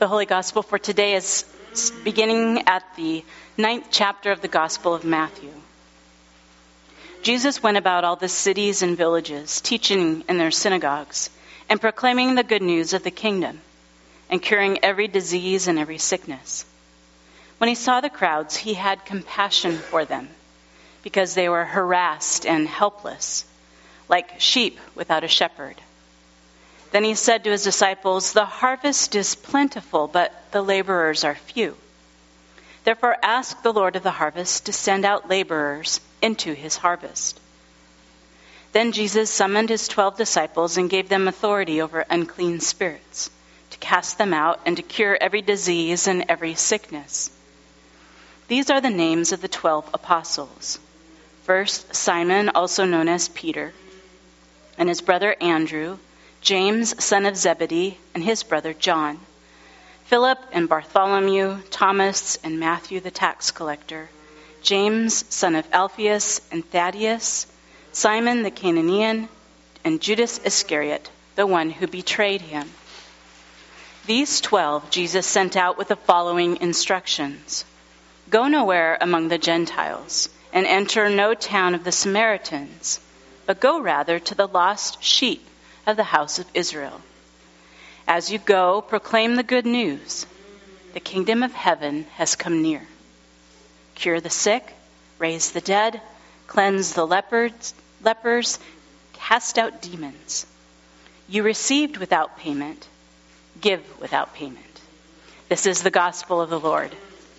The Holy Gospel for today is beginning at the 9th chapter of the Gospel of Matthew. Jesus went about all the cities and villages, teaching in their synagogues, and proclaiming the good news of the kingdom, and curing every disease and every sickness. When he saw the crowds, he had compassion for them, because they were harassed and helpless, like sheep without a shepherd. Then he said to his disciples, "The harvest is plentiful, but the laborers are few. Therefore ask the Lord of the harvest to send out laborers into his harvest." Then Jesus summoned his 12 disciples and gave them authority over unclean spirits, to cast them out and to cure every disease and every sickness. These are the names of the 12 apostles. First, Simon, also known as Peter, and his brother Andrew, James, son of Zebedee, and his brother John, Philip and Bartholomew, Thomas and Matthew the tax collector, James, son of Alphaeus and Thaddeus, Simon the Canaanian, and Judas Iscariot, the one who betrayed him. These 12 Jesus sent out with the following instructions: "Go nowhere among the Gentiles, and enter no town of the Samaritans, but go rather to the lost sheep of the house of Israel. As you go, proclaim the good news. The kingdom of heaven has come near. Cure the sick, raise the dead, cleanse the lepers, cast out demons. You received without payment, give without payment." This is the gospel of the Lord.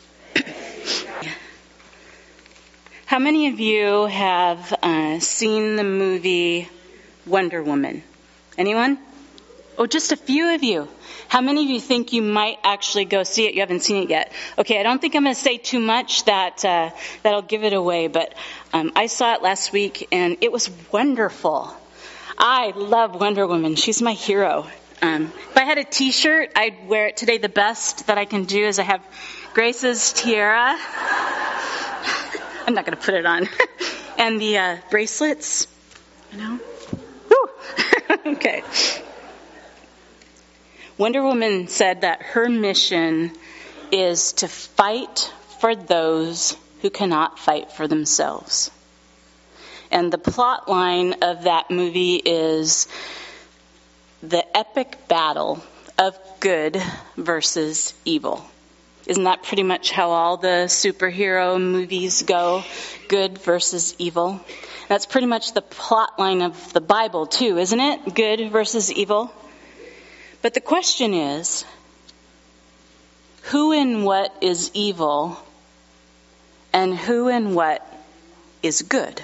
How many of you have seen the movie Wonder Woman? Anyone? Oh, just a few of you. How many of you think you might actually go see it? You haven't seen it yet. Okay, I don't think I'm going to say too much that'll give it away, but I saw it last week and it was wonderful. I love Wonder Woman. She's my hero. If I had a t-shirt, I'd wear it today. The best that I can do is I have Grace's tiara. I'm not going to put it on. And the bracelets, Woo! Okay. Wonder Woman said that her mission is to fight for those who cannot fight for themselves. And the plot line of that movie is the epic battle of good versus evil. Isn't that pretty much how all the superhero movies go? Good versus evil. That's pretty much the plot line of the Bible too, isn't it? Good versus evil. But the question is, who and what is evil and who and what is good?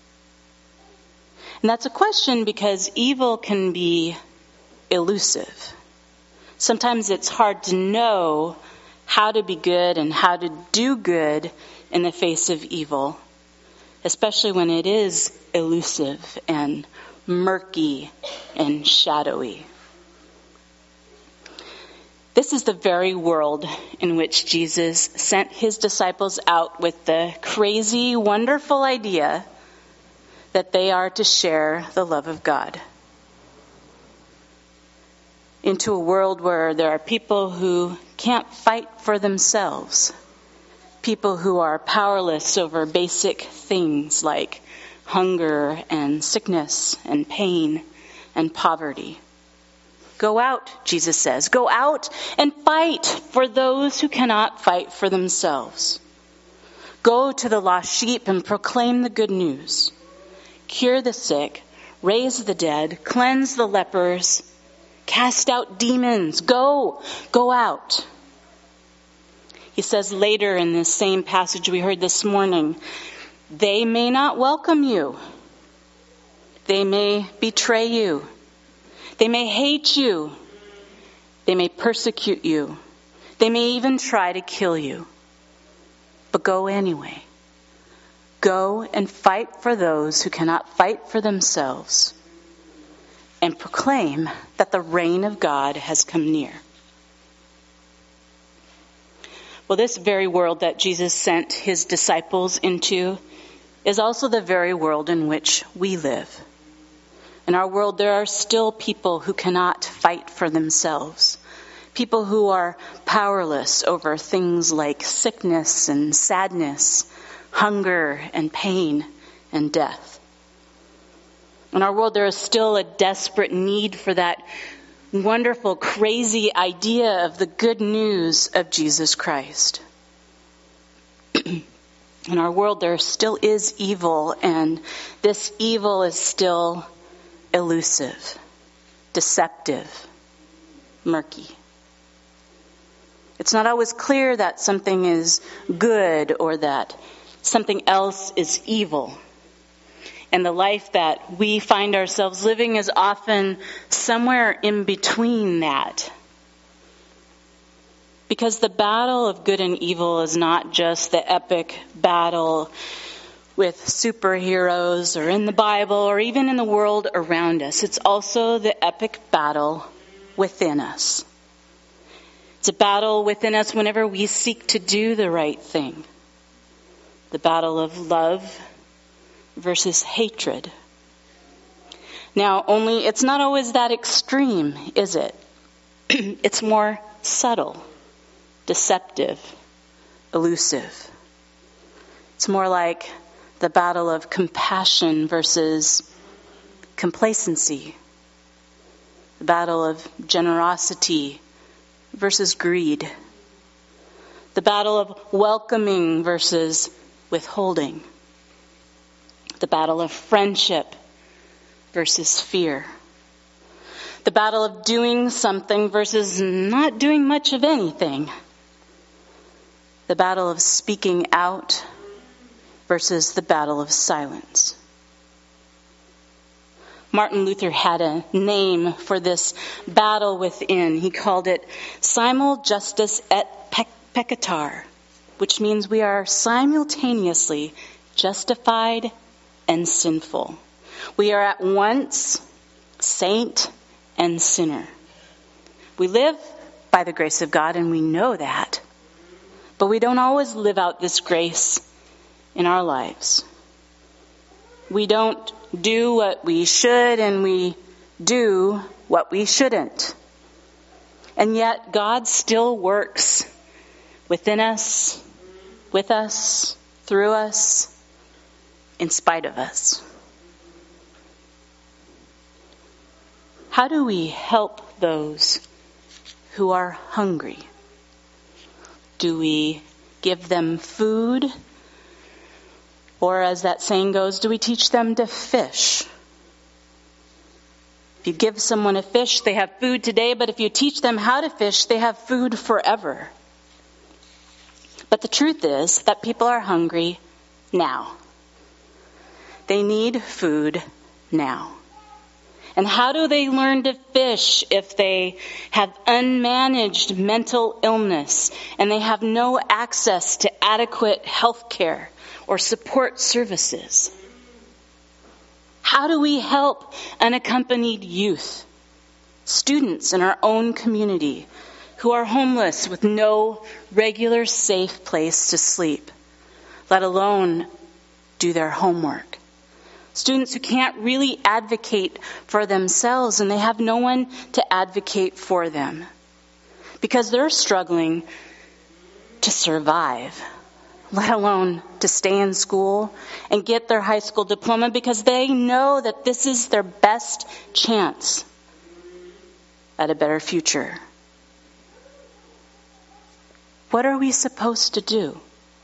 And that's a question because evil can be elusive. Sometimes it's hard to know how to be good and how to do good in the face of evil, especially when it is elusive and murky and shadowy. This is the very world in which Jesus sent his disciples out with the crazy, wonderful idea that they are to share the love of God. Into a world where there are people who can't fight for themselves, people who are powerless over basic things like hunger and sickness and pain and poverty. Go out, Jesus says. Go out and fight for those who cannot fight for themselves. Go to the lost sheep and proclaim the good news. Cure the sick, raise the dead, cleanse the lepers, cast out demons. Go out. He says later in this same passage we heard this morning, they may not welcome you. They may betray you. They may hate you. They may persecute you. They may even try to kill you. But go anyway. Go and fight for those who cannot fight for themselves, and proclaim that the reign of God has come near. Well, this very world that Jesus sent his disciples into is also the very world in which we live. In our world, there are still people who cannot fight for themselves. People who are powerless over things like sickness and sadness, hunger and pain and death. In our world, there is still a desperate need for that wonderful, crazy idea of the good news of Jesus Christ. In our world, there still is evil, and this evil is still elusive, deceptive, murky. It's not always clear that something is good or that something else is evil. And the life that we find ourselves living is often somewhere in between that. Because the battle of good and evil is not just the epic battle with superheroes or in the Bible or even in the world around us. It's also the epic battle within us. It's a battle within us whenever we seek to do the right thing. The battle of love versus hatred. Now, only it's not always that extreme, is it? It's more subtle, deceptive, elusive. It's more like the battle of compassion versus complacency. The battle of generosity versus greed. The battle of welcoming versus withholding. The battle of friendship versus fear. The battle of doing something versus not doing much of anything. The battle of speaking out versus the battle of silence. Martin Luther had a name for this battle within. He called it simul justus et peccator, which means we are simultaneously justified and sinful. We are at once saint and sinner. We live by the grace of God, and we know that. But we don't always live out this grace in our lives. We don't do what we should, and we do what we shouldn't. And yet God still works within us, with us, through us, in spite of us. How do we help those who are hungry? Do we give them food? Or as that saying goes, do we teach them to fish? If you give someone a fish, they have food today, but if you teach them how to fish, they have food forever. But the truth is that people are hungry now. They need food now. And how do they learn to fish if they have unmanaged mental illness and they have no access to adequate health care or support services? How do we help unaccompanied youth, students in our own community who are homeless with no regular safe place to sleep, let alone do their homework? Students who can't really advocate for themselves and they have no one to advocate for them because they're struggling to survive, let alone to stay in school and get their high school diploma because they know that this is their best chance at a better future. What are we supposed to do?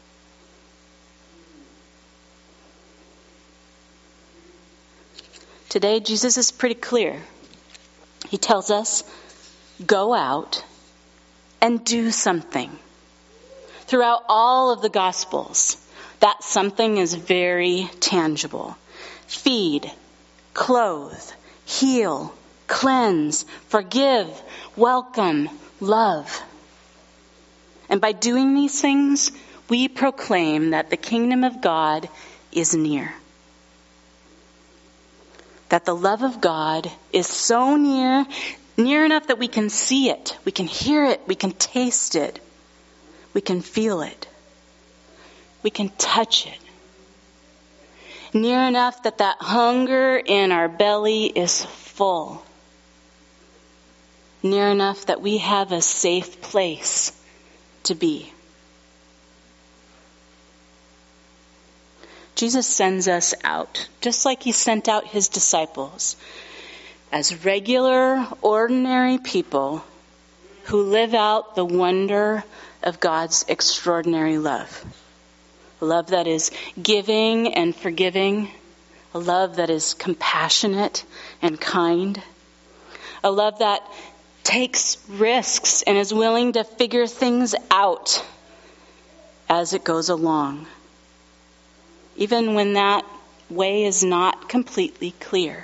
Today, Jesus is pretty clear. He tells us, go out and do something. Throughout all of the Gospels, that something is very tangible. Feed, clothe, heal, cleanse, forgive, welcome, love. And by doing these things, we proclaim that the kingdom of God is near. That the love of God is so near enough that we can see it, we can hear it, we can taste it, we can feel it, we can touch it. Near enough that that hunger in our belly is full. near enough that we have a safe place to be. Jesus sends us out, just like he sent out his disciples, as regular, ordinary people who live out the wonder of God's extraordinary love. A love that is giving and forgiving. A love that is compassionate and kind. A love that takes risks and is willing to figure things out as it goes along, even when that way is not completely clear.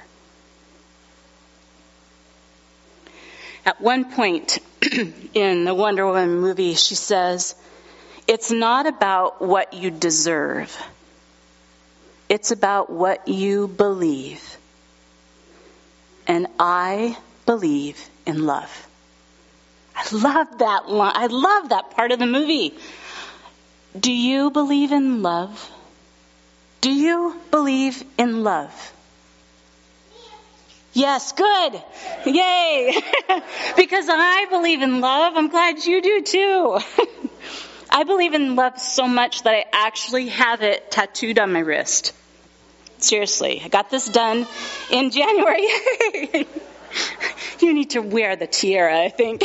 At one point in the Wonder Woman movie, she says, "It's not about what you deserve. It's about what you believe. And I believe in love." I love that line. I love that part of the movie. Do you believe in love? Do you believe in love? Yes, good. Yay. Because I believe in love. I'm glad you do too. I believe in love so much that I actually have it tattooed on my wrist. Seriously, I got this done in January. You need to wear the tiara, I think.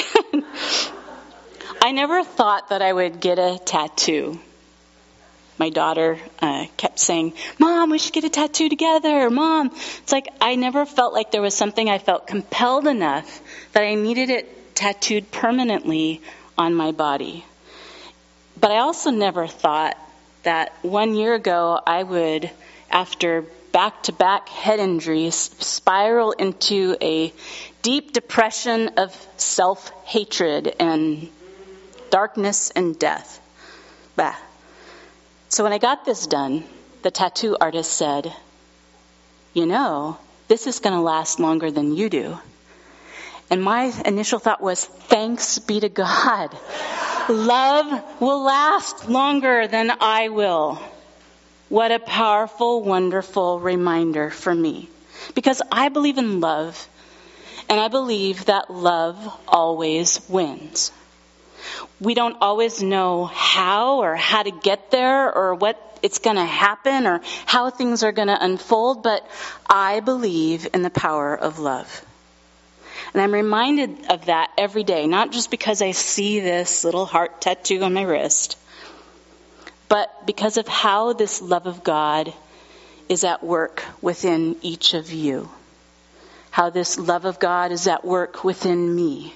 I never thought that I would get a tattoo. My daughter kept saying, "Mom, we should get a tattoo together, Mom." It's like I never felt like there was something I felt compelled enough that I needed it tattooed permanently on my body. But I also never thought that 1 year ago I would, after back-to-back head injuries, spiral into a deep depression of self-hatred and darkness and death. Bah. So when I got this done, the tattoo artist said, "You know, this is going to last longer than you do." And my initial thought was, thanks be to God. Love will last longer than I will. What a powerful, wonderful reminder for me. Because I believe in love, and I believe that love always wins. We don't always know how or how to get there or what it's going to happen or how things are going to unfold, but I believe in the power of love. And I'm reminded of that every day, not just because I see this little heart tattoo on my wrist, but because of how this love of God is at work within each of you. How this love of God is at work within me.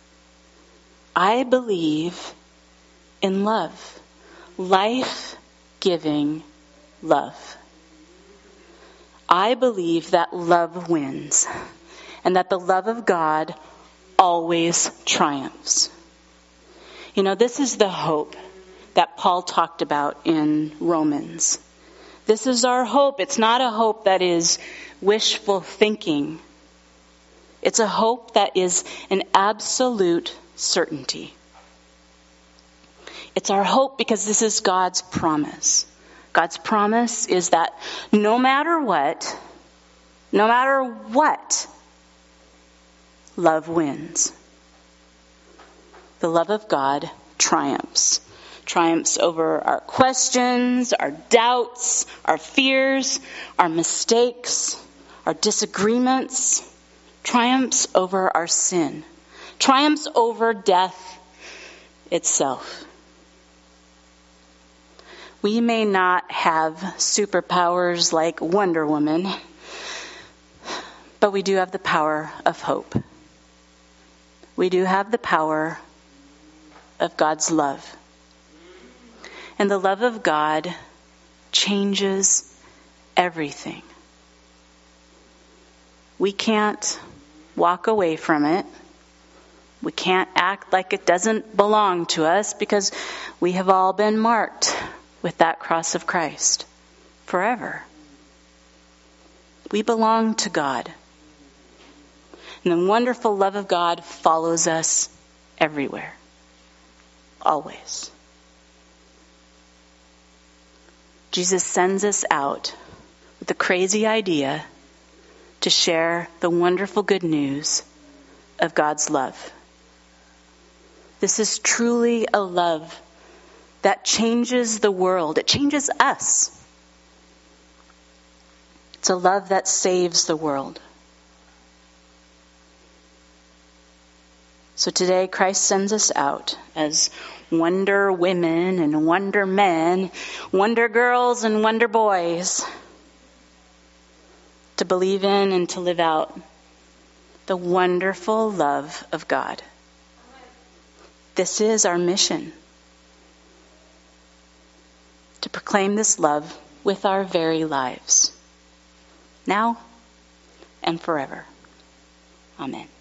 I believe in love. Life-giving love. I believe that love wins. And that the love of God always triumphs. You know, this is the hope that Paul talked about in Romans. This is our hope. It's not a hope that is wishful thinking. It's a hope that is an absolute certainty. It's our hope because this is God's promise. God's promise is that no matter what, love wins. The love of God triumphs. Triumphs over our questions, our doubts, our fears, our mistakes, our disagreements. Triumphs over our sin. Triumphs over death itself. We may not have superpowers like Wonder Woman, but we do have the power of hope. We do have the power of God's love. And the love of God changes everything. We can't walk away from it. We can't act like it doesn't belong to us because we have all been marked with that cross of Christ forever. We belong to God. And the wonderful love of God follows us everywhere. Always. Jesus sends us out with the crazy idea to share the wonderful good news of God's love. This is truly a love that changes the world. It changes us. It's a love that saves the world. So today Christ sends us out as wonder women and wonder men, wonder girls and wonder boys, to believe in and to live out the wonderful love of God. This is our mission, to proclaim this love with our very lives, now and forever. Amen.